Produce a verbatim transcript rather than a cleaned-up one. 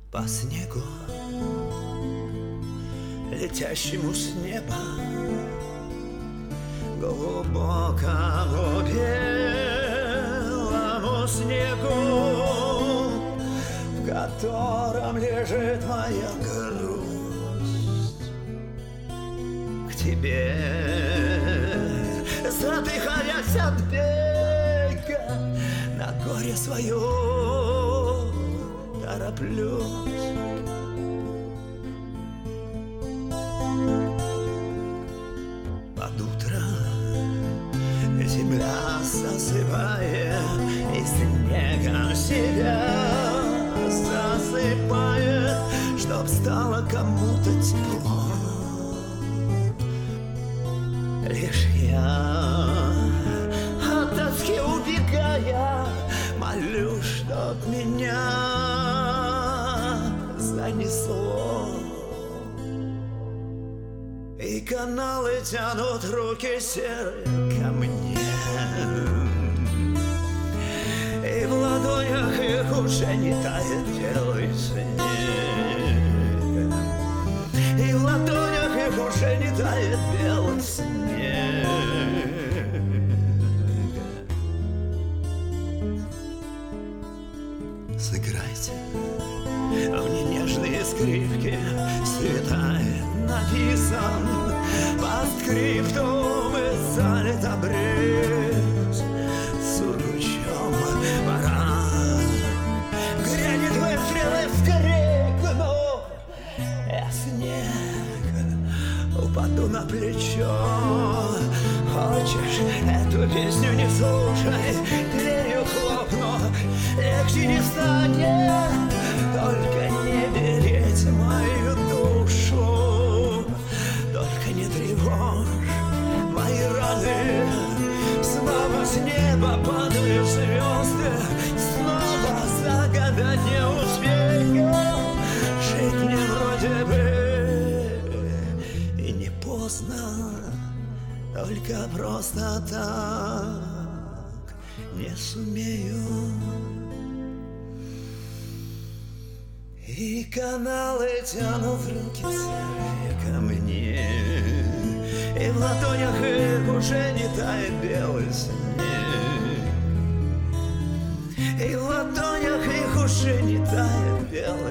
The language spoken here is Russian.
по снегу, летящему с неба, глубокому белому снегу, в котором лежит моя грусть. К тебе, задыхаясь от бега, на горе свое тороплюсь. Под утро земля засыпает и снегом себя засыпает, чтоб стало кому-то тепло. Лишь я, от тоски убегая, молю, чтоб меня занесло. И каналы тянут руки серые ко мне, и в ладонях их уже не тает белый снег, и в ладонях их уже не тает белый снег. Сыграйте мне нежные скрипки, светает написан под скриптум и залит обрез сургучом. Пора грянет выстрелы в крикну, я снег упаду на плечо. Хочешь, эту песню не слушай, дверью хлопну, легче не станет, только не берите мою душу, только не тревожь мои раны. Снова с неба падают звезды, снова загадать не успею. Жить мне вроде бы и не поздно, только просто так не сумею. И каналы тянут руки серые ко мне, и в ладонях их уже не тает белый снег, и в ладонях их уже не тает белый